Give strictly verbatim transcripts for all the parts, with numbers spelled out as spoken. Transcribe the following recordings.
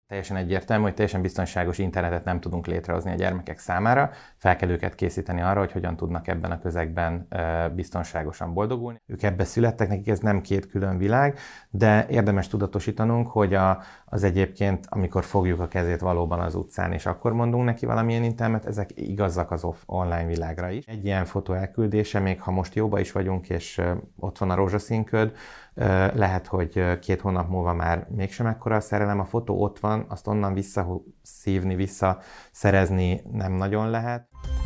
Teljesen egyértelmű, hogy teljesen biztonságos internetet nem tudunk létrehozni a gyermekek számára. Fel kell őket készíteni arra, hogy hogyan tudnak ebben a közegben biztonságosan boldogulni. Ők ebbe születtek, nekik ez nem két külön világ, de érdemes tudatosítanunk, hogy a, az egyébként, amikor fogjuk a kezét valóban az utcán, és akkor mondunk neki valamilyen internet, ezek igazak az off, online világra is. Egy ilyen fotó elküldése, még ha most jóba is vagyunk, és ott van a rózsaszínköd, lehet, hogy két hónap múlva már mégsem ekkora a szerelem, a fotó ott van, azt onnan visszaszívni, visszaszerezni nem nagyon lehet.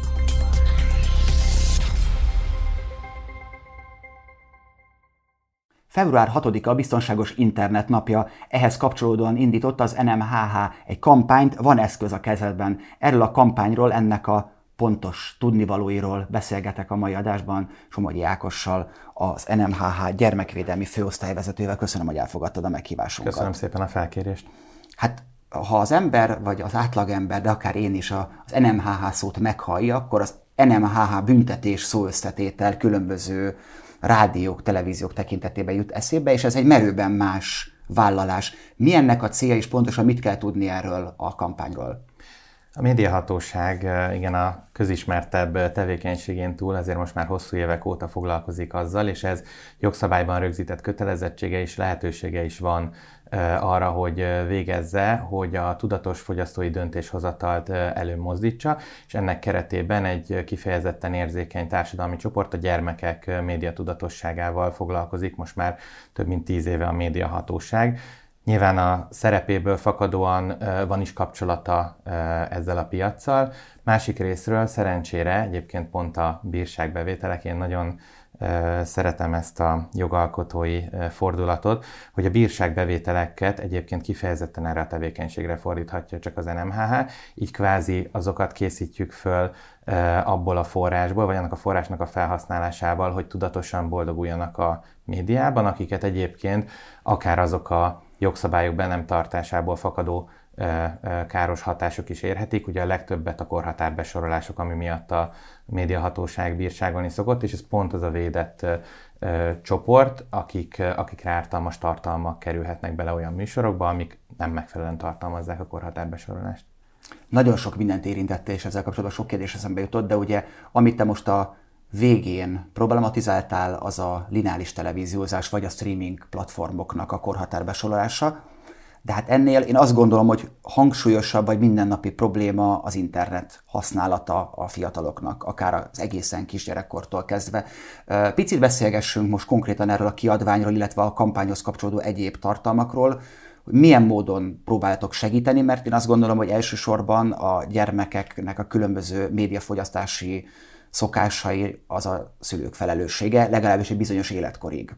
február hatodika a Biztonságos Internet napja. Ehhez kapcsolódóan indított az en em há há egy kampányt, Van eszköz a kezedben. Erről a kampányról, ennek a pontos tudnivalóiról beszélgetek a mai adásban Somogyi Ákossal, az en em há há gyermekvédelmi főosztályvezetővel. Köszönöm, hogy elfogadtad a meghívásunkat. Köszönöm szépen a felkérést. Hát, ha az ember, vagy az átlagember, de akár én is az en em há há szót meghallja, akkor az en em há há büntetés szóösszetétel különböző rádiók, televíziók tekintetében jut eszébe, és ez egy merőben más vállalás. Mi ennek a célja, és pontosan mit kell tudni erről a kampányról? A médiahatóság igen a közismertebb tevékenységén túl azért most már hosszú évek óta foglalkozik azzal, és ez jogszabályban rögzített kötelezettsége és lehetősége is van arra, hogy végezze, hogy a tudatos fogyasztói döntéshozatalt előmozdítsa, és ennek keretében egy kifejezetten érzékeny társadalmi csoport a gyermekek médiatudatosságával foglalkozik, most már több mint tíz éve a médiahatóság. Nyilván a szerepéből fakadóan van is kapcsolata ezzel a piaccal. Másik részről szerencsére egyébként pont a bírságbevételek, én nagyon szeretem ezt a jogalkotói fordulatot, hogy a bírságbevételeket egyébként kifejezetten erre a tevékenységre fordíthatja csak az en em há há, így kvázi azokat készítjük föl abból a forrásból, vagy annak a forrásnak a felhasználásával, hogy tudatosan boldoguljanak a médiában, akiket egyébként akár azok a jogszabályok be nem tartásából fakadó káros hatások is érhetik. Ugye a legtöbbet a korhatárbesorolások, ami miatt a médiahatóság bírságolni szokott, és ez pont az a védett ö, csoport, akik, akikre ártalmas tartalmak kerülhetnek bele olyan műsorokba, amik nem megfelelően tartalmazzák a korhatárbesorolást. Nagyon sok mindent érintette, és ezzel kapcsolatban sok kérdés eszembe jutott, de ugye amit te most a végén problematizáltál, az a lineáris televíziózás, vagy a streaming platformoknak a korhatárbesorolása. De hát ennél én azt gondolom, hogy hangsúlyosabb vagy mindennapi probléma az internet használata a fiataloknak, akár az egészen kisgyerekkortól kezdve. Picit beszélgessünk most konkrétan erről a kiadványról, illetve a kampányhoz kapcsolódó egyéb tartalmakról, hogy milyen módon próbáltok segíteni, mert én azt gondolom, hogy elsősorban a gyermekeknek a különböző médiafogyasztási szokásai az a szülők felelőssége, legalábbis egy bizonyos életkorig.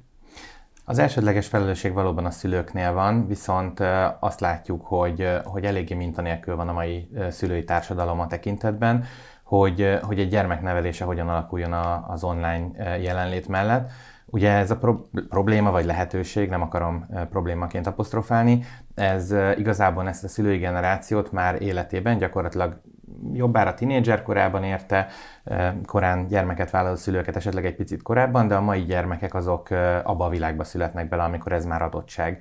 Az elsődleges felelősség valóban a szülőknél van, viszont azt látjuk, hogy, hogy eléggé mintanélkül van a mai szülői társadalom a tekintetben, hogy, hogy egy gyermek nevelése hogyan alakuljon az online jelenlét mellett. Ugye ez a pro- probléma vagy lehetőség, nem akarom problémaként apostrofálni, ez igazából ezt a szülői generációt már életében gyakorlatilag jobbára tínédzser korában érte, korán gyermeket vállaló szülőket esetleg egy picit korábban, de a mai gyermekek azok abba a világba születnek bele, amikor ez már adottság.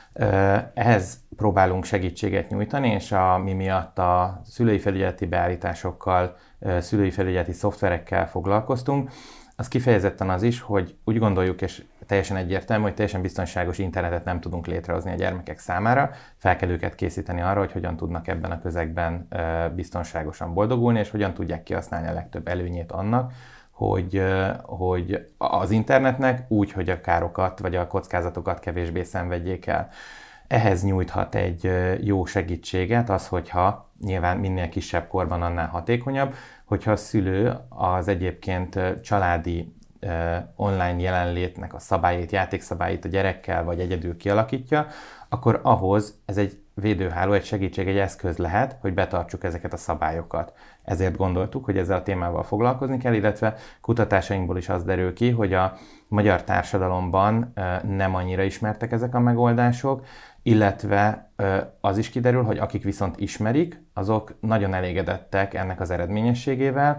Ehhez próbálunk segítséget nyújtani, és a, mi miatt a szülői felügyeleti beállításokkal, szülői felügyeleti szoftverekkel foglalkoztunk. Az kifejezetten az is, hogy úgy gondoljuk, és teljesen egyértelmű, hogy teljesen biztonságos internetet nem tudunk létrehozni a gyermekek számára. Fel kell őket készíteni arra, hogy hogyan tudnak ebben a közegben biztonságosan boldogulni, és hogyan tudják kihasználni a legtöbb előnyét annak, hogy, hogy az internetnek úgy, hogy a károkat vagy a kockázatokat kevésbé szenvedjék el. Ehhez nyújthat egy jó segítséget az, hogyha nyilván minél kisebb korban annál hatékonyabb, hogyha a szülő az egyébként családi online jelenlétnek a szabályait, játékszabályait a gyerekkel vagy egyedül kialakítja, akkor ahhoz ez egy védőháló, egy segítség, egy eszköz lehet, hogy betartsuk ezeket a szabályokat. Ezért gondoltuk, hogy ezzel a témával foglalkozni kell, illetve kutatásainkból is az derül ki, hogy a magyar társadalomban nem annyira ismertek ezek a megoldások, illetve az is kiderül, hogy akik viszont ismerik, azok nagyon elégedettek ennek az eredményességével.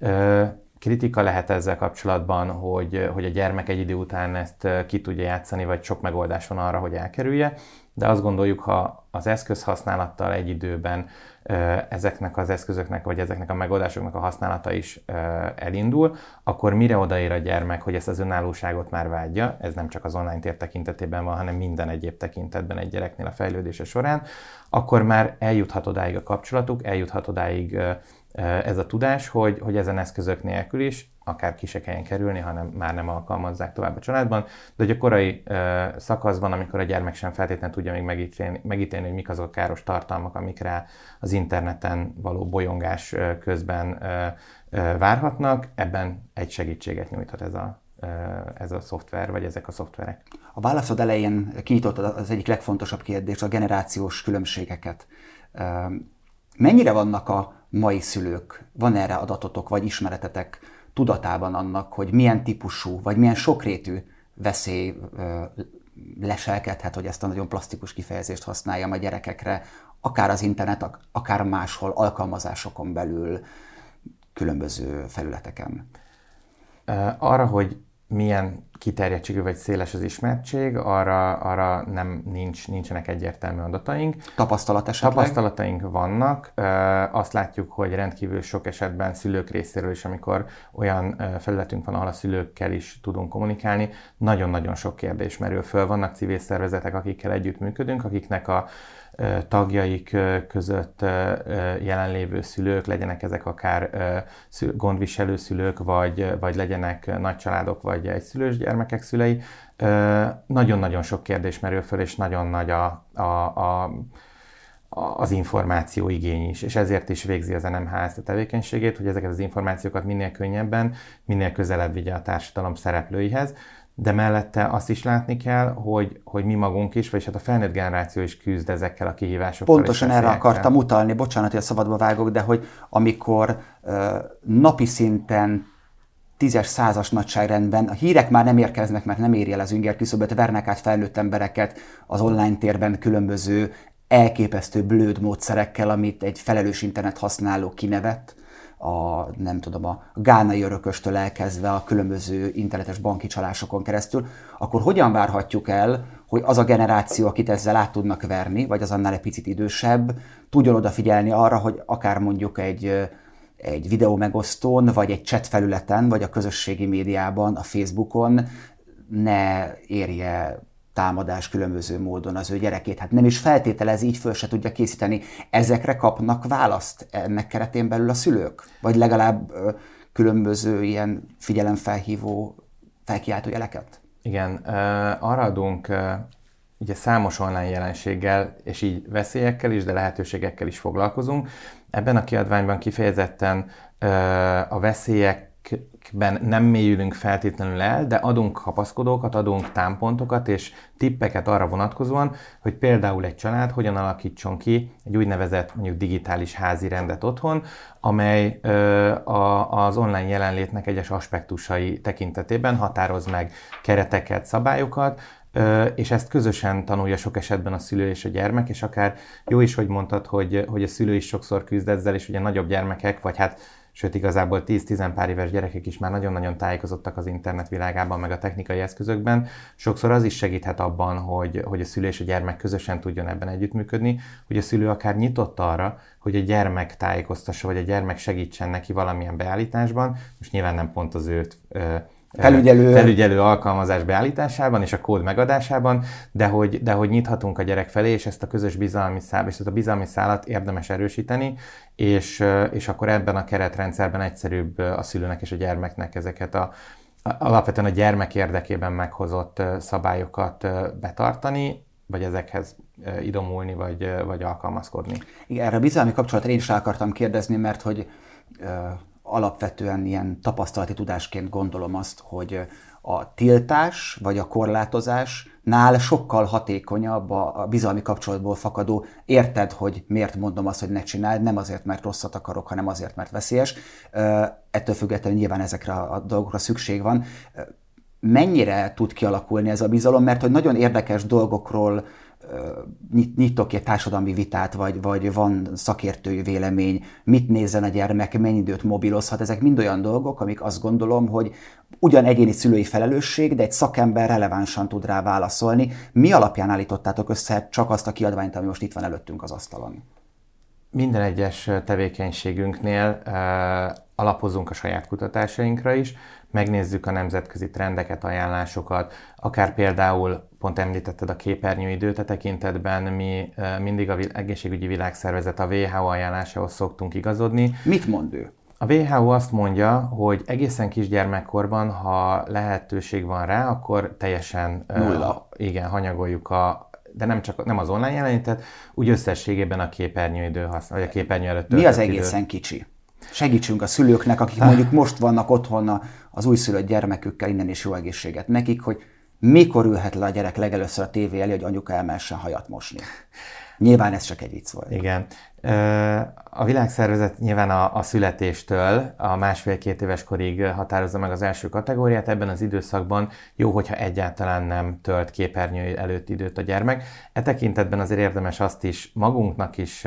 Kritika lehet ezzel kapcsolatban, hogy, hogy a gyermek egy idő után ezt ki tudja játszani, vagy sok megoldás van arra, hogy elkerülje, de azt gondoljuk, ha az eszközhasználattal egy időben ezeknek az eszközöknek, vagy ezeknek a megoldásoknak a használata is elindul, akkor mire odaér a gyermek, hogy ezt az önállóságot már vágyja, ez nem csak az online tér tekintetében van, hanem minden egyéb tekintetben egy gyereknél a fejlődése során, akkor már eljuthat odáig a kapcsolatuk, eljuthat odáig ez a tudás, hogy, hogy ezen eszközök nélkül is, akár ki se kelljen kerülni, hanem már nem alkalmazzák tovább a családban, de hogy a korai uh, szakaszban, amikor a gyermek sem feltétlenül tudja még megítélni, megítélni, hogy mik azok a káros tartalmak, amik rá az interneten való bolyongás uh, közben uh, uh, várhatnak, ebben egy segítséget nyújthat ez a, uh, ez a szoftver, vagy ezek a szoftverek. A válaszod elején kinyitottad az egyik legfontosabb kérdés, a generációs különbségeket. Uh, mennyire vannak a mai szülők, van erre adatotok, vagy ismeretetek tudatában annak, hogy milyen típusú, vagy milyen sokrétű veszély ö, leselkedhet, hogy ezt a nagyon plastikus kifejezést használjam a gyerekekre, akár az internet, akár máshol, alkalmazásokon belül, különböző felületeken. Arra, hogy milyen kiterjedtségű vagy széles az ismertség, arra, arra nem nincs, nincsenek egyértelmű adataink. Tapasztalat esetleg? Tapasztalataink vannak. Azt látjuk, hogy rendkívül sok esetben szülők részéről is, amikor olyan felületünk van, ahol a szülőkkel is tudunk kommunikálni, nagyon-nagyon sok kérdés merül föl. Vannak civil szervezetek, akikkel együttműködünk, akiknek a tagjaik között jelenlévő szülők, legyenek ezek akár gondviselő szülők, vagy, vagy legyenek nagycsaládok, vagy egyszülős gyermekek szülei. Nagyon-nagyon sok kérdés merül föl, és nagyon nagy a, a, a, az információigény is, és ezért is végzi az en em há ezt a tevékenységét, hogy ezeket az információkat minél könnyebben, minél közelebb vigye a társadalom szereplőihez. De mellette azt is látni kell, hogy, hogy mi magunk is, vagyis hát a felnőtt generáció is küzd ezekkel a kihívásokkal. Pontosan erre akartam utalni, bocsánat, hogy a szabadba vágok, de hogy amikor uh, napi szinten tízes, százas nagyságrendben a hírek már nem érkeznek, mert nem éri el az inger küszöböt, vernek át felnőtt embereket az online térben különböző elképesztő blőd módszerekkel, amit egy felelős internet használó kinevet, a, nem tudom, a gánai örököstől elkezdve a különböző internetes banki csalásokon keresztül, akkor hogyan várhatjuk el, hogy az a generáció, akit ezzel át tudnak verni, vagy az annál egy picit idősebb, tudjon odafigyelni arra, hogy akár mondjuk egy, egy videó megosztón, vagy egy chat felületen, vagy a közösségi médiában, a Facebookon ne érje támadás különböző módon az ő gyerekét. Hát nem is feltételez, így föl se tudja készíteni. Ezekre kapnak választ ennek keretén belül a szülők? Vagy legalább ö, különböző ilyen figyelemfelhívó, felkiáltó jeleket? Igen, uh, arra adunk uh, ugye számos online jelenséggel, és így veszélyekkel is, de lehetőségekkel is foglalkozunk. Ebben a kiadványban kifejezetten uh, a veszélyek ben nem mélyülünk feltétlenül el, de adunk kapaszkodókat, adunk támpontokat és tippeket arra vonatkozóan, hogy például egy család hogyan alakítson ki egy úgynevezett mondjuk digitális házi rendet otthon, amely ö, a, az online jelenlétnek egyes aspektusai tekintetében határoz meg kereteket, szabályokat, ö, és ezt közösen tanulja sok esetben a szülő és a gyermek, és akár jó is, hogy mondtad, hogy, hogy a szülő is sokszor küzd ezzel, és ugye nagyobb gyermekek, vagy hát sőt, igazából tíz-tíz pár éves gyerekek is már nagyon-nagyon tájékozottak az internet világában, meg a technikai eszközökben. Sokszor az is segíthet abban, hogy, hogy a szülő és a gyermek közösen tudjon ebben együttműködni, hogy a szülő akár nyitott arra, hogy a gyermek tájékoztassa, vagy a gyermek segítsen neki valamilyen beállításban. Most nyilván nem pont az őt Felügyelő. felügyelő alkalmazás beállításában és a kód megadásában, de hogy, de hogy nyithatunk a gyerek felé, és ezt a közös bizalmi szál, és ezt a bizalmi szálat érdemes erősíteni, és, és akkor ebben a keretrendszerben egyszerűbb a szülőnek és a gyermeknek ezeket a, alapvetően a gyermek érdekében meghozott szabályokat betartani, vagy ezekhez idomulni, vagy, vagy alkalmazkodni. Igen, erre a bizalmi kapcsolatra én is rá akartam kérdezni, mert hogy uh... alapvetően ilyen tapasztalati tudásként gondolom azt, hogy a tiltás vagy a korlátozásnál sokkal hatékonyabb a bizalmi kapcsolatból fakadó. Érted, hogy miért mondom azt, hogy ne csináld, nem azért, mert rosszat akarok, hanem azért, mert veszélyes. Ettől függetlenül nyilván ezekre a dolgokra szükség van. Mennyire tud kialakulni ez a bizalom? Mert hogy nagyon érdekes dolgokról nyitok ki egy társadalmi vitát, vagy, vagy van szakértői vélemény, mit nézzen a gyermek, mennyi időt mobilozhat, ezek mind olyan dolgok, amik azt gondolom, hogy ugyan egyéni szülői felelősség, de egy szakember relevánsan tud rá válaszolni. Mi alapján állítottátok össze csak azt a kiadványt, ami most itt van előttünk az asztalon? Minden egyes tevékenységünknél uh, alapozunk a saját kutatásainkra is, megnézzük a nemzetközi trendeket, ajánlásokat, akár például, pont említetted a képernyőidőt, a tekintetben mi uh, mindig az Egészségügyi Világszervezet, a dupla vé há o ajánlásához szoktunk igazodni. Mit mond ő? A dupla vé há o azt mondja, hogy egészen kisgyermekkorban, ha lehetőség van rá, akkor teljesen Nulla. Uh, igen, hanyagoljuk a de nem csak nem az online jelenítet, úgy összességében a képernyőidő használ, vagy a képernyő előtt töltött Mi az egészen idő. Kicsi? Segítsünk a szülőknek, akik mondjuk most vannak otthon az újszülött gyermekükkel, innen is jó egészséget nekik, hogy mikor ülhet le a gyerek legelőször a tévé elé, hogy anyuka elmehessen hajat mosni. Nyilván ez csak egy vicc volt. Igen. A világszervezet nyilván a, a születéstől a másfél-két éves korig határozza meg az első kategóriát. Ebben az időszakban jó, hogyha egyáltalán nem tölt képernyő előtt időt a gyermek. E tekintetben azért érdemes azt is magunknak is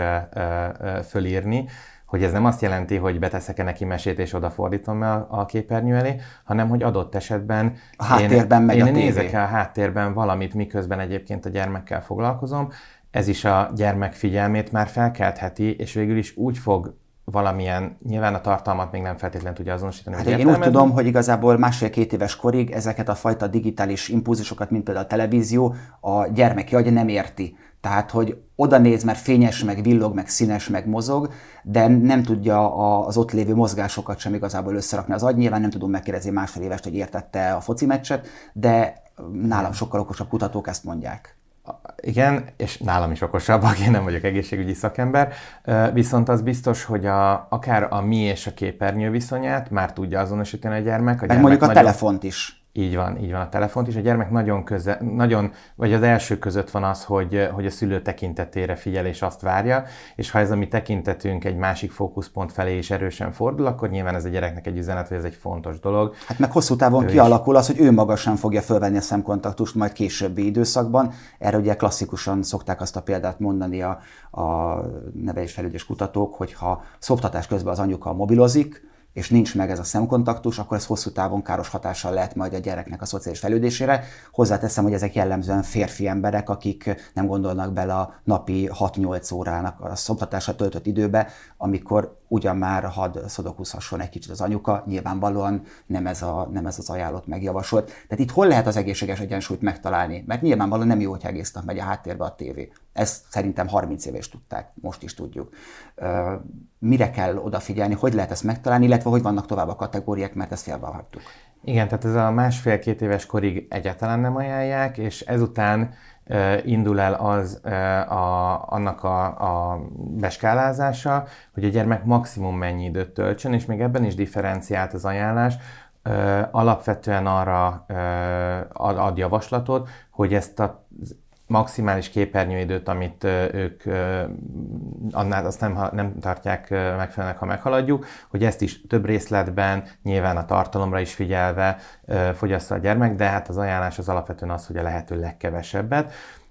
fölírni, hogy ez nem azt jelenti, hogy beteszek-e neki mesét és odafordítom a, a képernyő elé, hanem hogy adott esetben a háttérben én, megy én a tévé. nézek el a háttérben valamit, miközben egyébként a gyermekkel foglalkozom. Ez is a gyermek figyelmét már felkeltheti, és végül is úgy fog valamilyen, nyilván a tartalmat még nem feltétlenül tudja azonosítani. Hát én úgy tudom, hogy igazából másfél-két éves korig ezeket a fajta digitális impulzusokat, mint például a televízió, a gyermeki agya nem érti. Tehát, hogy oda néz, mert fényes, meg villog, meg színes, meg mozog, de nem tudja az ott lévő mozgásokat sem igazából összerakni az agy. Nyilván nem tudom megkérdezni másfél évest, hogy értette a foci meccset, de nálam sokkal okosabb kutatók ezt mondják. Igen, és nálam is okosabbak, én nem vagyok egészségügyi szakember, viszont az biztos, hogy a, akár a mi és a képernyő viszonyát már tudja azonosítani a gyermek. A Meg gyermek mondjuk a nagyon... telefont is. Így van, így van a telefont is. A gyermek nagyon köze, nagyon, vagy az első között van az, hogy, hogy a szülő tekintetére figyel és azt várja, és ha ez a mi tekintetünk egy másik fókuszpont felé is erősen fordul, akkor nyilván ez a gyereknek egy üzenet, hogy ez egy fontos dolog. Hát meg hosszú távon ő kialakul az, hogy ő maga sem fogja fölvenni a szemkontaktust majd későbbi időszakban. Erre ugye klasszikusan szokták azt a példát mondani a, a nevelésfejlődés kutatók, hogy ha szoptatás közben az anyuka mobilozik, és nincs meg ez a szemkontaktus, akkor ez hosszú távon káros hatással lehet majd a gyereknek a szociális fejlődésére. Hozzáteszem, hogy ezek jellemzően férfi emberek, akik nem gondolnak bele a napi hat-nyolc órának a szoptatásra töltött időbe, amikor ugyan már hadd szodokuszhasson egy kicsit az anyuka, nyilvánvalóan nem ez, a, nem ez az ajánlott megjavasolt. Tehát itt hol lehet az egészséges egyensúlyt megtalálni? Mert nyilvánvalóan nem jó, hogy egész nap megy a háttérbe a tévé. Ezt szerintem harminc éve is tudták, most is tudjuk. Mire kell odafigyelni, hogy lehet ezt megtalálni, illetve hogy vannak tovább a kategóriák, mert ezt félbehagytuk. Igen, tehát ez a másfél-két éves korig egyáltalán nem ajánlják, és ezután uh, indul el az uh, a, annak a, a beskálázása, hogy a gyermek maximum mennyi időt töltsön, és még ebben is differenciált az ajánlás. Uh, alapvetően arra uh, ad, ad javaslatot, hogy ezt a maximális képernyőidőt, amit ők annál azt nem, nem tartják megfelelőnek, ha meghaladjuk, hogy ezt is több részletben, nyilván a tartalomra is figyelve fogyassza a gyermek, de hát az ajánlás az alapvetően az, hogy a lehető legkevesebbet.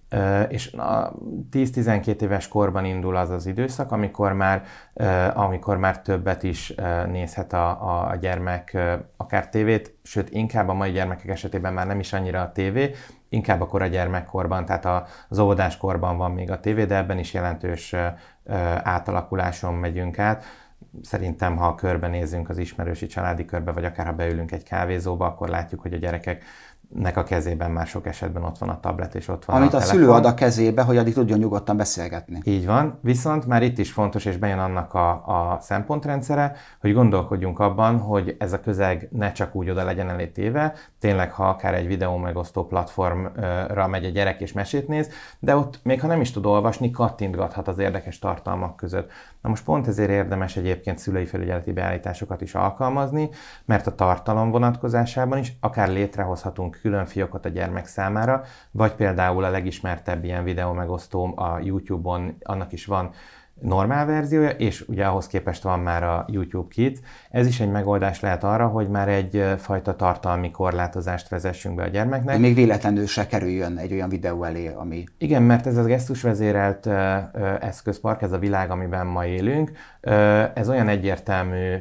És a tíz-tizenkét éves korban indul az az időszak, amikor már, amikor már többet is nézhet a, a gyermek, akár tévét, sőt inkább a mai gyermekek esetében már nem is annyira a tévé, inkább a kora gyermekkorban, tehát az óvodáskorban van még a tévé, de ebben is jelentős átalakuláson megyünk át. Szerintem, ha körbenézünk az ismerősi családi körbe, vagy akár ha beülünk egy kávézóba, akkor látjuk, hogy a gyerekek nek a kezében már sok esetben ott van a tablet, és ott van Amit a a telefon. szülő ad a kezébe, hogy addig tudjon nyugodtan beszélgetni. Így van, viszont már itt is fontos, és bejön annak a, a szempontrendszere, hogy gondolkodjunk abban, hogy ez a közeg ne csak úgy oda legyen elé téve, tényleg, ha akár egy videó megosztó platformra megy a gyerek és mesét néz, de ott még ha nem is tud olvasni, kattintgathat az érdekes tartalmak között. Na most pont ezért érdemes egyébként szülői felügyeleti beállításokat is alkalmazni, mert a tartalom vonatkozásában is akár létrehozhatunk külön fiókot a gyermek számára, vagy például a legismertebb ilyen videó megosztó a YouTube-on, annak is van normál verziója, és ugye ahhoz képest van már a YouTube Kids. Ez is egy megoldás lehet arra, hogy már egyfajta tartalmi korlátozást vezessünk be a gyermeknek. Hogy még véletlenül se kerüljön egy olyan videó elé, ami... Igen, mert ez a gesztusvezérelt eszközpark, ez a világ, amiben ma élünk, ez olyan egyértelmű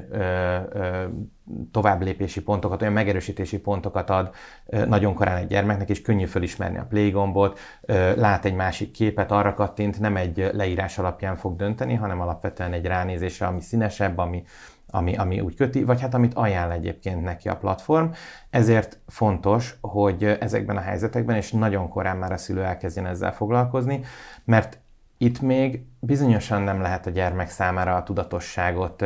továbblépési pontokat, olyan megerősítési pontokat ad nagyon korán egy gyermeknek, és könnyű felismerni a play gombot, lát egy másik képet, arra kattint, nem egy leírás alapján fog dönteni, hanem alapvetően egy ránézésre, ami színesebb, ami, ami, ami úgy köti, vagy hát amit ajánl egyébként neki a platform. Ezért fontos, hogy ezekben a helyzetekben, és nagyon korán már a szülő elkezdjen ezzel foglalkozni, mert itt még bizonyosan nem lehet a gyermek számára a tudatosságot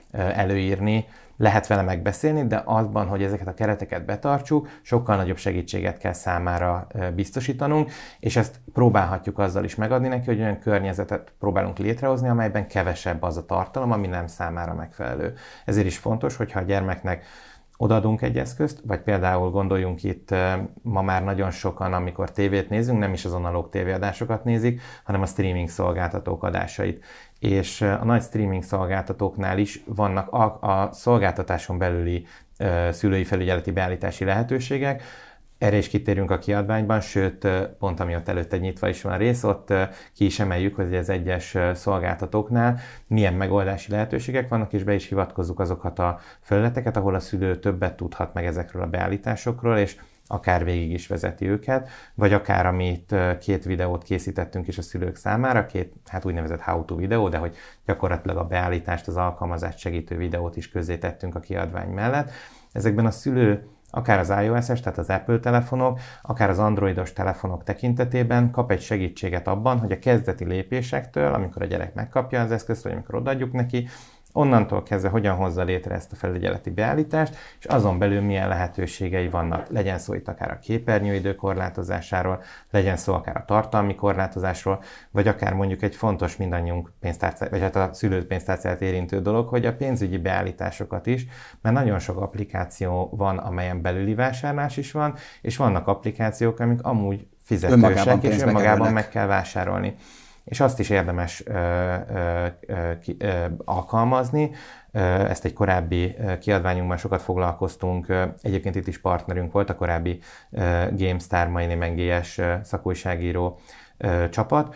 előírni, lehet vele megbeszélni, de azban, hogy ezeket a kereteket betartsuk, sokkal nagyobb segítséget kell számára biztosítanunk, és ezt próbálhatjuk azzal is megadni neki, hogy olyan környezetet próbálunk létrehozni, amelyben kevesebb az a tartalom, ami nem számára megfelelő. Ezért is fontos, hogyha a gyermeknek odaadunk egy eszközt, vagy például gondoljunk itt ma már nagyon sokan, amikor tévét nézünk, nem is az analóg tévéadásokat nézik, hanem a streaming szolgáltatók adásait. És a nagy streaming szolgáltatóknál is vannak a, a szolgáltatáson belüli uh, szülői felügyeleti beállítási lehetőségek. Erre is kitérünk a kiadványban, sőt, pont ami ott előtte nyitva is van a rész, ott ki is emeljük, hogy az egyes szolgáltatóknál milyen megoldási lehetőségek vannak, és be is hivatkozzuk azokat a felületeket, ahol a szülő többet tudhat meg ezekről a beállításokról, és akár végig is vezeti őket, vagy akár amit két videót készítettünk is a szülők számára, két hát úgynevezett how-to videó, de hogy gyakorlatilag a beállítást, az alkalmazást segítő videót is közzétettünk a kiadvány mellett. Ezekben a szülő akár az iOS-es, tehát az Apple telefonok, akár az androidos telefonok tekintetében kap egy segítséget abban, hogy a kezdeti lépésektől, amikor a gyerek megkapja az eszközt, vagy amikor odaadjuk neki, onnantól kezdve hogyan hozza létre ezt a felügyeleti beállítást, és azon belül milyen lehetőségei vannak. Legyen szó itt akár a képernyőidő korlátozásáról, legyen szó akár a tartalmi korlátozásról, vagy akár mondjuk egy fontos mindannyiunk pénztárcáját, vagy hát a szülő pénztárcáját érintő dolog, hogy a pénzügyi beállításokat is, mert nagyon sok applikáció van, amelyen belüli vásárlás is van, és vannak applikációk, amik amúgy fizetősek, és önmagában meg kell vásárolni. És azt is érdemes ö, ö, ö, ö, alkalmazni. Ezt egy korábbi kiadványunkban sokat foglalkoztunk. Egyébként itt is partnerünk volt a korábbi GameStar, mai néven gé es szakújságíró csapat.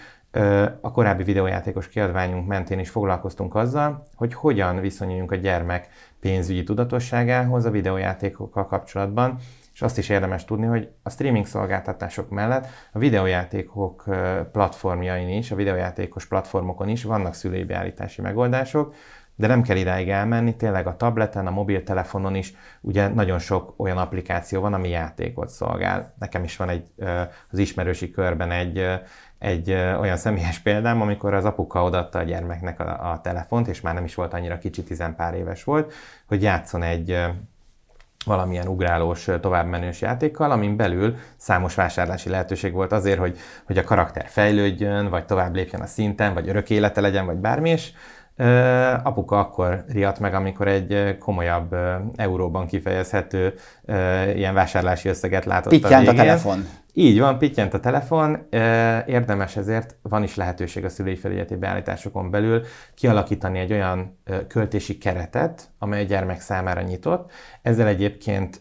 A korábbi videójátékos kiadványunk mentén is foglalkoztunk azzal, hogy hogyan viszonyuljunk a gyermek pénzügyi tudatosságához a videójátékokkal kapcsolatban, és azt is érdemes tudni, hogy a streaming szolgáltatások mellett a videójátékok platformjain is, a videójátékos platformokon is vannak szülői beállítási megoldások, de nem kell idáig elmenni, tényleg a tableten, a mobiltelefonon is ugye nagyon sok olyan applikáció van, ami játékot szolgál. Nekem is van egy, az ismerősi körben egy, egy olyan személyes példám, amikor az apuka odaadta a gyermeknek a, a telefont, és már nem is volt annyira kicsi, tizenpár éves volt, hogy játszon egy valamilyen ugrálós, továbbmenős játékkal, amin belül számos vásárlási lehetőség volt azért, hogy, hogy a karakter fejlődjön, vagy tovább lépjen a szinten, vagy örök élete legyen, vagy bármi is. Uh, apuka akkor riadt meg, amikor egy komolyabb uh, euróban kifejezhető uh, ilyen vásárlási összeget látott pittyent a végén. A telefon. Így van, pittyent a telefon. Uh, érdemes ezért, van is lehetőség a szülői felügyeleti beállításokon belül kialakítani egy olyan uh, költési keretet, amely a gyermek számára nyitott. Ezzel egyébként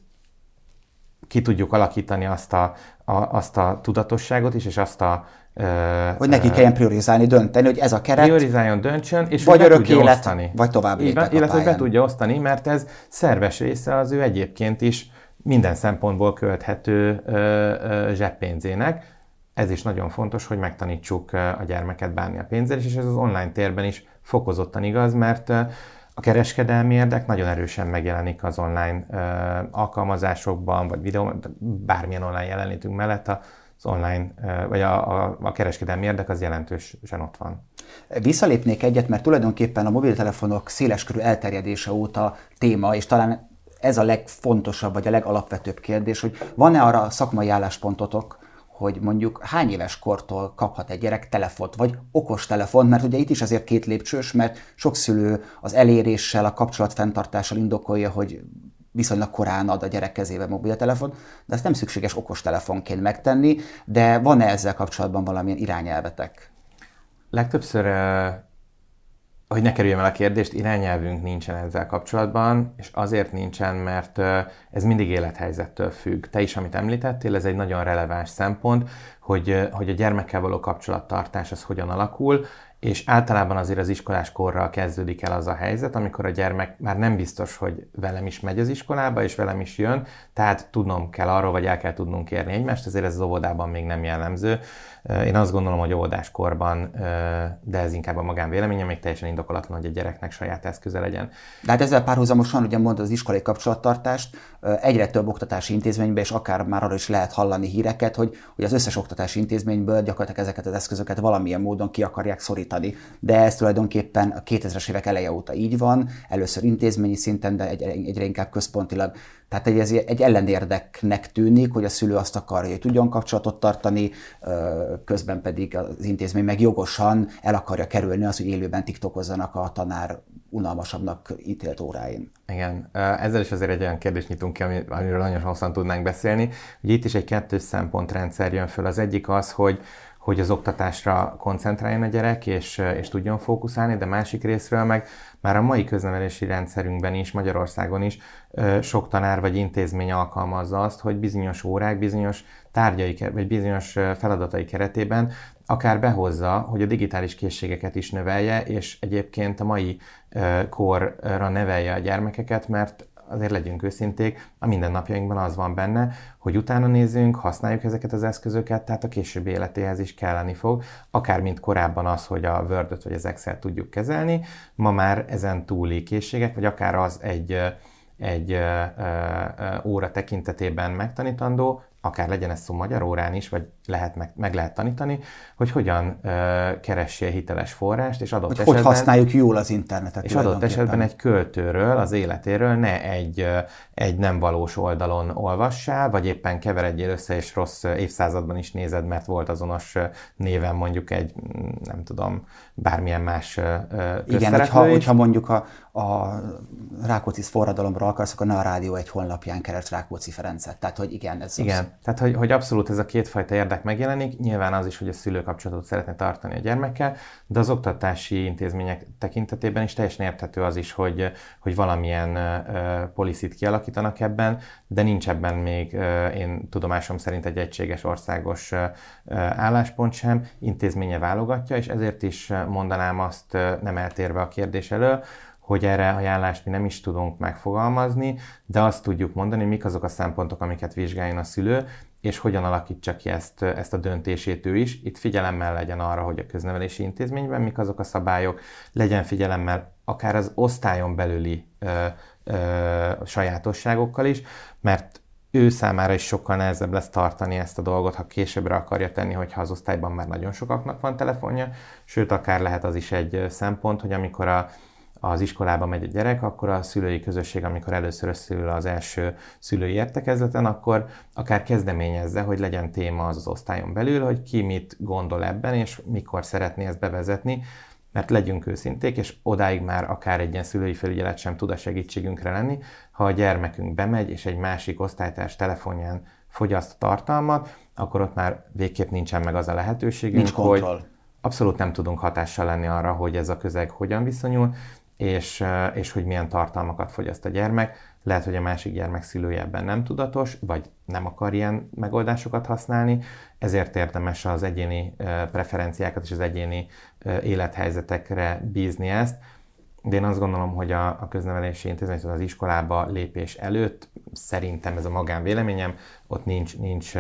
ki tudjuk alakítani azt a, a, azt a tudatosságot is, és azt a hogy neki kelljen priorizálni, dönteni, hogy ez a keret. Priorizáljon, döntsön, és vagy be örök tudja élet, osztani. Vagy tovább lépek a illetve pályán. be tudja osztani, mert ez szerves része az ő egyébként is minden szempontból költhető ö, ö, zseppénzének. Ez is nagyon fontos, hogy megtanítsuk a gyermeket bánni a pénzzel, és ez az online térben is fokozottan igaz, mert a kereskedelmi érdek nagyon erősen megjelenik az online ö, alkalmazásokban, vagy videó, bármilyen online jelenlétünk mellett a az online, vagy a, a, a kereskedelmi érdek az jelentősen ott van. Visszalépnék egyet, mert tulajdonképpen a mobiltelefonok széleskörű elterjedése óta téma, és talán ez a legfontosabb, vagy a legalapvetőbb kérdés, hogy van-e arra szakmai álláspontotok, hogy mondjuk hány éves kortól kaphat egy gyerek telefont, vagy okos telefont, mert ugye itt is azért két lépcsős, mert sok szülő az eléréssel, a kapcsolatfenntartással indokolja, hogy viszonylag korán ad a gyerek kezébe mobiltelefon, de ezt nem szükséges okostelefonként megtenni, de van-e ezzel kapcsolatban valamilyen irányelvetek? Legtöbbször hogy ne kerüljem el a kérdést, irányelvünk nincsen ezzel kapcsolatban, és azért nincsen, mert ez mindig élethelyzettől függ. Te is, amit említettél, ez egy nagyon releváns szempont, hogy, hogy a gyermekkel való kapcsolattartás az hogyan alakul, és általában azért az iskolás korral kezdődik el az a helyzet, amikor a gyermek már nem biztos, hogy velem is megy az iskolába, és velem is jön, tehát tudnom kell arról, vagy el kell tudnunk érni egymást, ezért ez az óvodában még nem jellemző. Én azt gondolom, hogy óvodáskorban, de ez inkább a magánvéleményem, még teljesen indokolatlan, hogy a gyereknek saját eszköze legyen. De hát ezzel párhuzamosan, ugye mondod az iskolai kapcsolattartást, egyre több oktatási intézményben, és akár már arról is lehet hallani híreket, hogy, hogy az összes oktatási intézményből gyakorlatilag ezeket az eszközöket valamilyen módon ki akarják szorítani. De ez tulajdonképpen a kétezres évek eleje óta így van, először intézményi szinten, de egyre inkább központilag. Tehát ez egy ellenérdeknek tűnik, hogy a szülő azt akarja, hogy tudjon kapcsolatot tartani, közben pedig az intézmény meg jogosan el akarja kerülni azt, hogy élőben tiktokozzanak a tanár unalmasabbnak ítélt óráin. Igen, ezzel is azért egy olyan kérdést nyitunk ki, amiről nagyon hosszan tudnánk beszélni. Ugye itt is egy kettős szempontrendszer jön föl. Az egyik az, hogy hogy az oktatásra koncentráljon a gyerek, és, és tudjon fókuszálni, de másik részről meg már a mai köznevelési rendszerünkben is, Magyarországon is sok tanár vagy intézmény alkalmazza azt, hogy bizonyos órák, bizonyos tárgyai, vagy bizonyos feladatai keretében akár behozza, hogy a digitális készségeket is növelje, és egyébként a mai korra nevelje a gyermekeket, mert azért legyünk őszinték, a mindennapjainkban az van benne, hogy utána nézzünk, használjuk ezeket az eszközöket, tehát a későbbi életéhez is kelleni fog. Akár mint korábban az, hogy a Word-öt vagy az Excel-t tudjuk kezelni, ma már ezen túli készségek, vagy akár az egy, egy ö, ö, óra tekintetében megtanítandó, akár legyen ez szó magyar órán is, vagy lehet meg, meg lehet tanítani, hogy hogyan uh, keressél hiteles forrást, és adott hogy esetben... Hogy használjuk jól az internetet. És adott esetben egy költőről, az életéről ne egy, egy nem valós oldalon olvassál, vagy éppen keveredjél össze, és rossz évszázadban is nézed, mert volt azonos néven mondjuk egy, nem tudom, bármilyen más közszereplő. Igen, hogyha, hogyha mondjuk a, a Rákóczi forradalomra akarsz, akkor ne a Rádió egy honlapján keresd Rákóczi Ferencet. Tehát, hogy igen, ez... Igen, az... tehát, hogy, hogy abszolút ez a kétfajta érdek megjelenik. Nyilván az is, hogy a szülő kapcsolatot szeretne tartani a gyermekkel, de az oktatási intézmények tekintetében is teljesen érthető az is, hogy, hogy valamilyen uh, policyt kialakítanak ebben, de nincs ebben még, uh, én tudomásom szerint egy egységes országos uh, álláspont sem, intézménye válogatja, és ezért is mondanám azt, uh, nem eltérve a kérdés elől, hogy erre ajánlást mi nem is tudunk megfogalmazni, de azt tudjuk mondani, mik azok a szempontok, amiket vizsgáljon a szülő, és hogyan alakítsa ki ezt, ezt a döntését ő is. Itt figyelemmel legyen arra, hogy a köznevelési intézményben mik azok a szabályok, legyen figyelemmel akár az osztályon belüli ö, ö, sajátosságokkal is, mert ő számára is sokkal nehezebb lesz tartani ezt a dolgot, ha későbbre akarja tenni, hogyha az osztályban már nagyon sokaknak van telefonja, sőt, akár lehet az is egy szempont, hogy amikor a az iskolába megy a gyerek, akkor a szülői közösség, amikor először összeül az első szülői értekezleten, akkor akár kezdeményezze, hogy legyen téma az az osztályon belül, hogy ki mit gondol ebben, és mikor szeretné ezt bevezetni, mert legyünk őszinték, és odáig már akár egy ilyen szülői felügyelet sem tud a segítségünkre lenni, ha a gyermekünk bemegy, és egy másik osztálytárs telefonján fogyaszt a tartalmat, akkor ott már végképp nincsen meg az a lehetőségünk, hogy abszolút nem tudunk hatással lenni arra, hogy ez a közeg hogyan viszonyul, És, és hogy milyen tartalmakat fogyaszt a gyermek. Lehet, hogy a másik gyermek szülője ebben nem tudatos, vagy nem akar ilyen megoldásokat használni, ezért érdemes az egyéni preferenciákat és az egyéni élethelyzetekre bízni ezt. De én azt gondolom, hogy a, a köznevelési intézmény, az iskolába lépés előtt, szerintem ez a magánvéleményem, ott nincs, nincs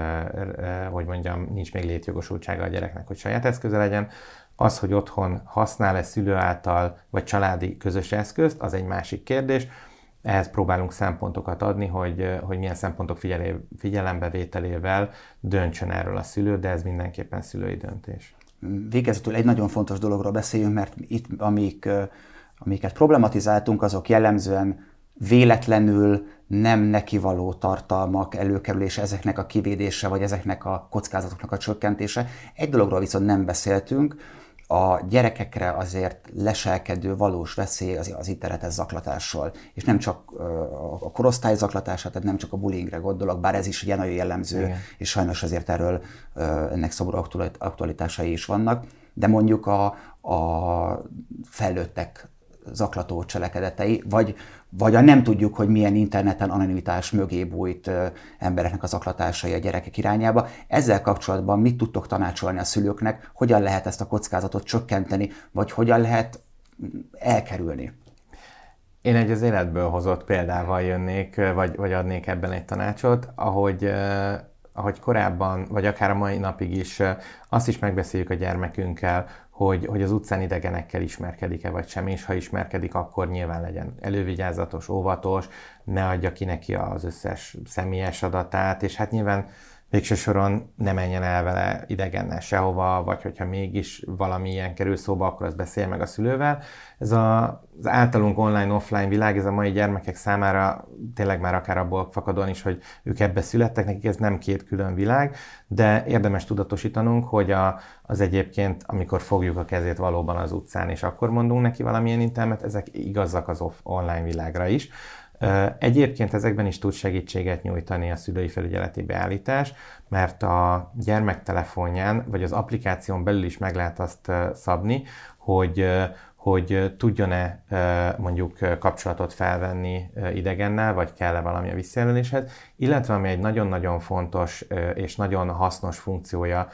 hogy mondjam, nincs még létjogosultsága a gyereknek, hogy saját eszköze legyen. Az, hogy otthon használ-e szülő által, vagy családi közös eszközt, az egy másik kérdés. Ehhez próbálunk szempontokat adni, hogy, hogy milyen szempontok figyelembevételével döntsön erről a szülő, de ez mindenképpen szülői döntés. Végezetül egy nagyon fontos dologról beszéljünk, mert itt, amik, amiket problematizáltunk, azok jellemzően véletlenül nem nekivaló tartalmak előkerülése, ezeknek a kivédése, vagy ezeknek a kockázatoknak a csökkentése. Egy dologról viszont nem beszéltünk, a gyerekekre azért leselkedő valós veszély az, az internetes zaklatásról. És nem csak a korosztály zaklatása, tehát nem csak a bullyingre gondolok, bár ez is ugye nagyon jellemző, igen. És sajnos azért erről ennek szomorú aktualitásai is vannak. De mondjuk a, a felnőttek zaklató cselekedetei, vagy, vagy a nem tudjuk, hogy milyen interneten anonimitás mögé bújt embereknek a zaklatásai a gyerekek irányába. Ezzel kapcsolatban mit tudtok tanácsolni a szülőknek, hogyan lehet ezt a kockázatot csökkenteni, vagy hogyan lehet elkerülni? Én egy az életből hozott példával jönnék, vagy, vagy adnék ebben egy tanácsot, ahogy, eh, ahogy korábban, vagy akár a mai napig is eh, azt is megbeszéljük a gyermekünkkel, hogy, hogy az utcán idegenekkel ismerkedik-e vagy sem, és ha ismerkedik, akkor nyilván legyen elővigyázatos, óvatos, ne adja ki neki az összes személyes adatát, és hát nyilván végső soron ne menjen el vele idegennel sehova, vagy hogyha mégis valami ilyen kerül szóba, akkor azt beszélje meg a szülővel. Ez a, az általunk online-offline világ, ez a mai gyermekek számára tényleg már akár abból fakadóan is, hogy ők ebbe születtek, nekik ez nem két külön világ, de érdemes tudatosítanunk, hogy a, az egyébként, amikor fogjuk a kezét valóban az utcán, és akkor mondunk neki valamilyen intelmet, ezek igazak az off, online világra is. Egyébként ezekben is tud segítséget nyújtani a szülői felügyeleti beállítás, mert a gyermek telefonján, vagy az applikáción belül is meg lehet azt szabni, hogy, hogy tudjon-e mondjuk kapcsolatot felvenni idegennel, vagy kell-e valami a visszajelöléshez, illetve ami egy nagyon-nagyon fontos és nagyon hasznos funkciója,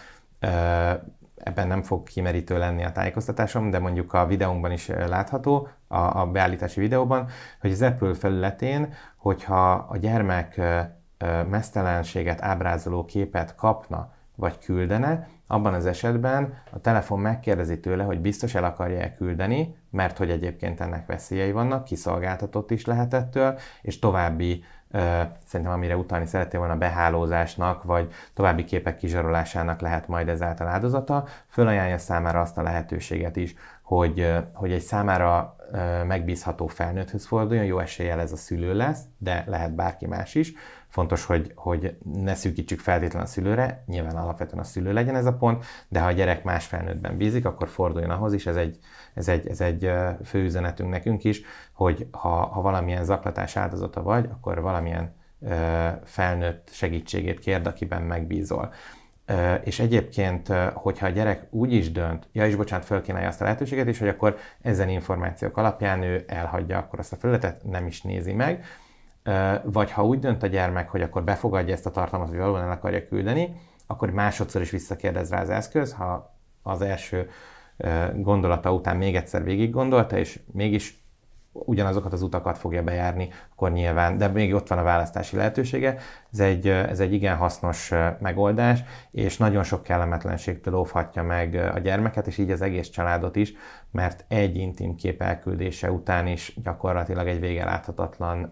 ebben nem fog kimerítő lenni a tájékoztatásom, de mondjuk a videónkban is látható, a, a beállítási videóban, hogy az Apple felületén, hogyha a gyermek meztelenséget ábrázoló képet kapna, vagy küldene, abban az esetben a telefon megkérdezi tőle, hogy biztos el akarja-e küldeni, mert hogy egyébként ennek veszélyei vannak, kiszolgáltatott is lehet ettől, és további szerintem amire utalni szerettél volna behálózásnak, vagy további képek kizsarolásának lehet majd ezáltal áldozata. Fölajánlja számára azt a lehetőséget is, hogy, hogy egy számára megbízható felnőtthöz forduljon, jó eséllyel ez a szülő lesz, de lehet bárki más is. Fontos, hogy, hogy ne szűkítsük feltétlenül a szülőre, nyilván alapvetően a szülő legyen ez a pont, de ha a gyerek más felnőttben bízik, akkor forduljon ahhoz is, ez egy, ez egy, ez egy fő üzenetünk nekünk is, hogy ha, ha valamilyen zaklatás áldozata vagy, akkor valamilyen ö, felnőtt segítségét kérd, akiben megbízol. Ö, és egyébként, hogyha a gyerek úgy is dönt, ja és bocsánat, fölkínálja azt a lehetőséget is, hogy akkor ezen információk alapján ő elhagyja akkor azt a felületet, nem is nézi meg, vagy ha úgy dönt a gyermek, hogy akkor befogadja ezt a tartalmat, hogy valóban el akarja küldeni, akkor másodszor is visszakérdez rá az eszköz, ha az első gondolata után még egyszer végig gondolta, és mégis ugyanazokat az utakat fogja bejárni, akkor nyilván, de még ott van a választási lehetősége. Ez egy, ez egy igen hasznos megoldás, és nagyon sok kellemetlenségtől óvhatja meg a gyermeket, és így az egész családot is, mert egy intim kép elküldése után is gyakorlatilag egy vége láthatatlan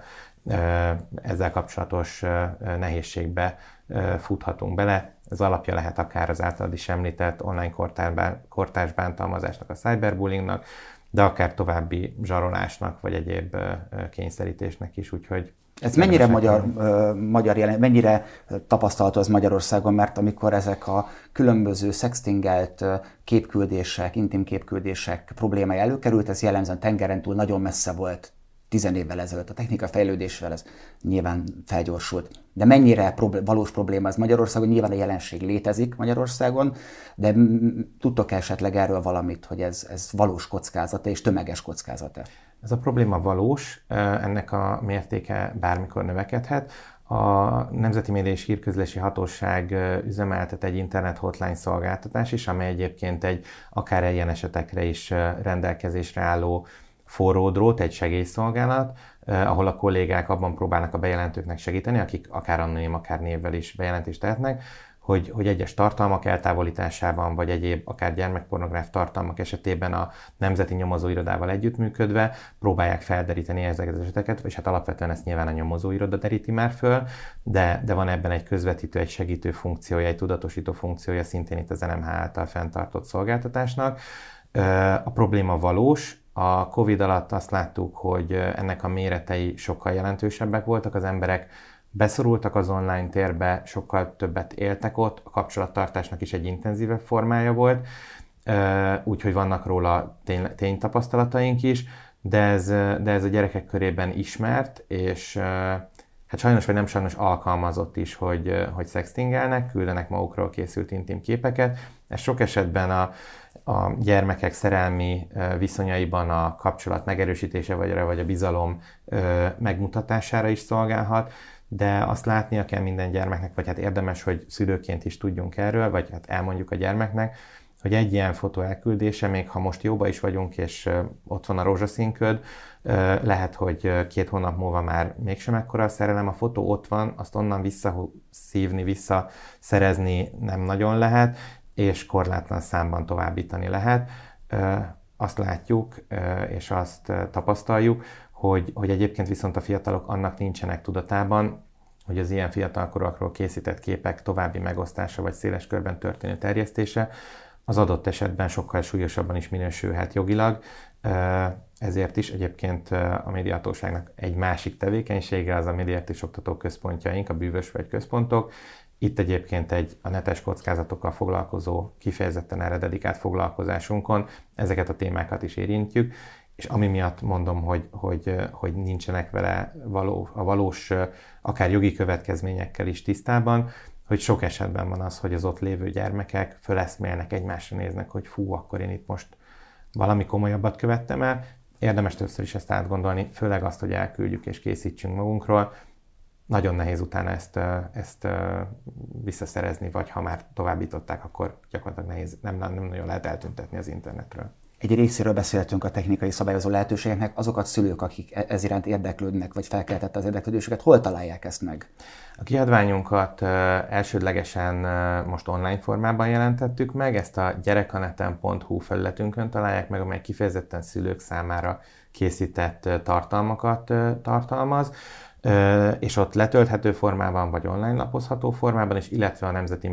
ezzel kapcsolatos nehézségbe futhatunk bele. Ez alapja lehet akár az általad is említett online kortárs bántalmazásnak, a cyberbullyingnak, de akár további zsarolásnak, vagy egyéb kényszerítésnek is, úgyhogy... Ez mennyire magyar, uh, magyar jelen, mennyire tapasztalható ez Magyarországon, mert amikor ezek a különböző sextingelt képküldések, intim képküldések problémája előkerült, ez jellemzően tengeren túl nagyon messze volt tizen évvel ezelőtt. A technika fejlődésével ez nyilván felgyorsult. De mennyire problé- valós probléma ez Magyarországon? Nyilván a jelenség létezik Magyarországon, de tudtok esetleg erről valamit, hogy ez, ez valós kockázata és tömeges kockázata? Ez a probléma valós, ennek a mértéke bármikor növekedhet. A Nemzeti Média és Hírközlési Hatóság üzemeltet egy internet hotline szolgáltatás is, amely egyébként egy akár ilyen esetekre is rendelkezésre álló forró drót, egy segélyszolgálat, eh, ahol a kollégák abban próbálnak a bejelentőknek segíteni, akik akár anonim, akár névvel is bejelentést tehetnek, hogy, hogy egyes tartalmak eltávolításában, vagy egyéb akár gyermekpornográf tartalmak esetében a Nemzeti Nyomozóirodával együttműködve próbálják felderíteni ezeket az eseteket, és hát alapvetően ezt nyilván a nyomozóiroda deríti már föl, de, de van ebben egy közvetítő, egy segítő funkciója, egy tudatosító funkciója szintén itt az en em há által fenntartott szolgáltatásnak. A probléma valós. A Covid alatt azt láttuk, hogy ennek a méretei sokkal jelentősebbek voltak, az emberek beszorultak az online térbe, sokkal többet éltek ott, a kapcsolattartásnak is egy intenzívebb formája volt, úgyhogy vannak róla tény, ténytapasztalataink is, de ez, de ez a gyerekek körében ismert, és hát sajnos vagy nem sajnos alkalmazott is, hogy, hogy szextingelnek, küldenek magukról készült intim képeket, Ez sok esetben a, a gyermekek szerelmi viszonyaiban a kapcsolat megerősítése vagy, vagy a bizalom megmutatására is szolgálhat, de azt látnia kell minden gyermeknek, vagy hát érdemes, hogy szülőként is tudjunk erről, vagy hát elmondjuk a gyermeknek, hogy egy ilyen fotó elküldése, még ha most jóba is vagyunk, és ott van a rózsaszínköd, lehet, hogy két hónap múlva már mégsem ekkora a szerelem, a fotó ott van, azt onnan visszaszívni, visszaszerezni nem nagyon lehet, és korlátlan számban továbbítani lehet. Azt látjuk, és azt tapasztaljuk, hogy, hogy egyébként viszont a fiatalok annak nincsenek tudatában, hogy az ilyen fiatalkorúakról készített képek további megosztása vagy széles körben történő terjesztése az adott esetben sokkal súlyosabban is minősülhet jogilag. Ezért is egyébként a médiahatóságnak egy másik tevékenysége az a médiaetik oktató központjaink, a bűvösvölgy központok. Itt egyébként egy a netes kockázatokkal foglalkozó, kifejezetten erre dedikált foglalkozásunkon ezeket a témákat is érintjük, és ami miatt mondom, hogy, hogy, hogy nincsenek vele való, a valós, akár jogi következményekkel is tisztában, hogy sok esetben van az, hogy az ott lévő gyermekek föleszmélnek, egymásra néznek, hogy fú, akkor én itt most valami komolyabbat követtem el. Érdemes többször is ezt átgondolni, főleg azt, hogy elküldjük és készítsünk magunkról. Nagyon nehéz utána ezt, ezt visszaszerezni, vagy ha már továbbították, akkor gyakorlatilag nehéz, nem, nem nagyon lehet eltüntetni az internetről. Egy részéről beszéltünk a technikai szabályozó lehetőségeknek, azokat szülők, akik ez iránt érdeklődnek, vagy felkeltette az érdeklődésüket, hol találják ezt meg? A kiadványunkat elsődlegesen most online formában jelentettük meg, ezt a gyerekaneten pont hu felületünkön találják meg, amely kifejezetten szülők számára készített tartalmakat tartalmaz, és ott letölthető formában, vagy online lapozható formában, és illetve a Nemzeti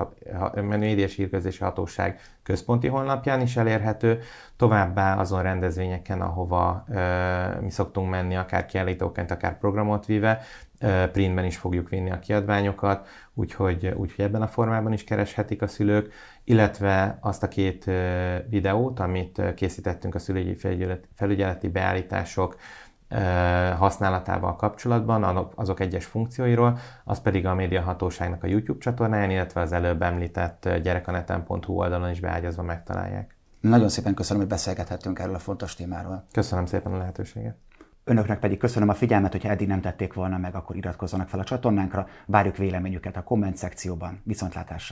Médiás Hírközlési Hatóság központi honlapján is elérhető, továbbá azon rendezvényeken, ahova mi szoktunk menni, akár kiállítóként, akár programot víve, printben is fogjuk vinni a kiadványokat, úgyhogy, úgyhogy ebben a formában is kereshetik a szülők, illetve azt a két videót, amit készítettünk a szülői felügyeleti beállítások használatával kapcsolatban, azok egyes funkcióiról, az pedig a médiahatóságnak a YouTube csatornáján, illetve az előbb említett gyerekaneten pont hu oldalon is beágyazva megtalálják. Nagyon szépen köszönöm, hogy beszélgethettünk erről a fontos témáról. Köszönöm szépen a lehetőséget. Önöknek pedig köszönöm a figyelmet, hogyha eddig nem tették volna meg, akkor iratkozzanak fel a csatornánkra, várjuk véleményüket a komment szekcióban. Viszontlátásra!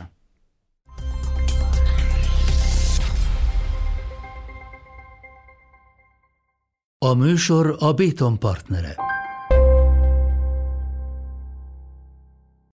A műsor a Béton partnere.